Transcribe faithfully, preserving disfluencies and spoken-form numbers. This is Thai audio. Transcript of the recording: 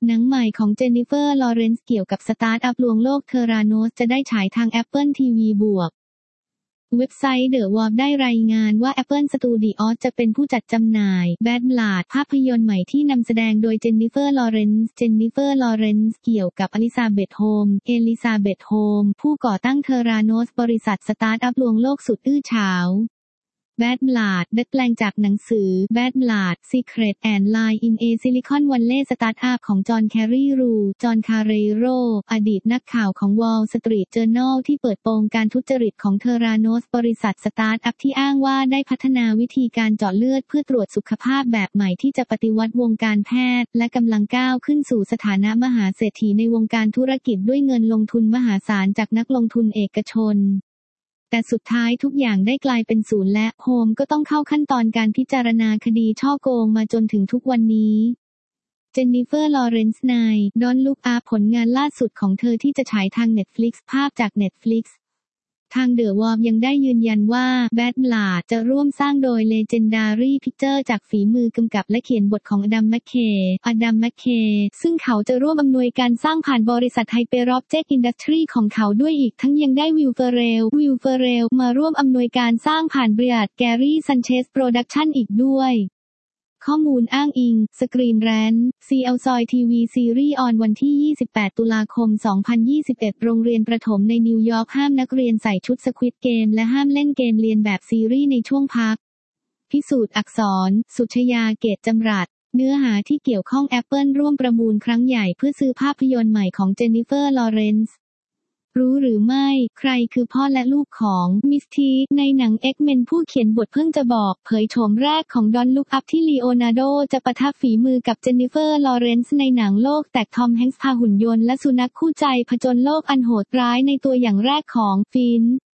หนังใหม่ของเจนนิเฟอร์ ลอเรนซ์เกี่ยวกับสตาร์ทอัพลวงโลกเทอราโนสจะได้ฉายทาง Apple ที วี บวกเว็บไซต์ The Wall ได้รายงานว่า Apple Studios จะเป็นผู้จัดจำหน่าย Bad Blood ภาพยนตร์ใหม่ที่นำแสดงโดยเจนนิเฟอร์ ลอเรนซ์ เจนนิเฟอร์ ลอเรนซ์เกี่ยวกับอลิซาเบธ โฮม เอลิซาเบธ โฮม ผู้ก่อตั้งเทอราโนสบริษัทสตาร์ทอัพลวงโลกสุดอื้อฉาว Bad Blood ดัดแปลงจากหนังสือ Bad Blood Secret and Lie in a Silicon Valley Startup ของจอห์น แคร์รีรู จอห์น คาเรโร อดีตนักข่าวของ Wall Street Journal ที่เปิดโปงการทุจริตของเทอราโนสบริษัทสตาร์ทอัพที่อ้างว่าได้พัฒนาวิธีการเจาะเลือดเพื่อตรวจสุขภาพแบบใหม่ที่จะปฏิวัติวงการแพทย์และกำลังก้าวขึ้นสู่สถานะมหาเศรษฐีในวงการธุรกิจด้วยเงินลงทุนมหาศาลจากนักลงทุนเอกชนแต่สุดท้ายทุกอย่างได้กลายเป็นศูนย์และโฮมก็ต้องเข้าขั้นตอนการพิจารณาคดีฉ้อโกงมาจนถึงทุกวันนี้เจนนิเฟอร์ ลอเรนซ์ ใน Don't Look Up ผลงานล่าสุดของเธอที่จะฉายทาง Netflix ภาพจาก Netflixทาง The Wall ยังได้ยืนยันว่า Bad Blood จะร่วมสร้างโดย Legendary Pictures จากฝีมือกำกับและเขียนบทของอดัม แมคเคย์อดัม แมคเคย์ซึ่งเขาจะร่วมอำนวยการสร้างผ่านบริษัท Hyperobject Industries ของเขาด้วยอีกทั้งยังได้วิล เฟอเรล วิล เฟอเรล มาร่วมอำนวยการสร้างผ่านบริษัท Gary Sanchez Production อีกด้วยข้อมูลอ้างอิง Screen Rant ซี แอล ซอย ที วี ซีรีส์ออนวันที่ ยี่สิบแปด ตุลาคม สองพันยี่สิบเอ็ด โรงเรียนประถมในนิวยอร์กห้ามนักเรียนใส่ชุด Squid Game และห้ามเล่นเกมเลียนแบบซีรีส์ในช่วงพัก พิสูจน์อักษร สุชยา เกตจำรัด เนื้อหาที่เกี่ยวข้อง Apple ร่วมประมูลครั้งใหญ่เพื่อซื้อภาพยนตร์ใหม่ของเจนนิเฟอร์ ลอเรนซ์รู้หรือไม่ใครคือพ่อและลูกของมิสทีในหนัง X-Men ผู้เขียนบทเพิ่งจะบอกเผยโฉมแรกของ Don't Look Up ที่ลีโอนาร์โดจะปะทะฝีมือกับเจนนิเฟอร์ ลอเรนซ์ในหนังโลกแตกทอม แฮงค์ส์พาหุ่นยนต์และสุนัขคู่ใจผจญโลกอันโหดร้ายในตัวอย่างแรกของฟิน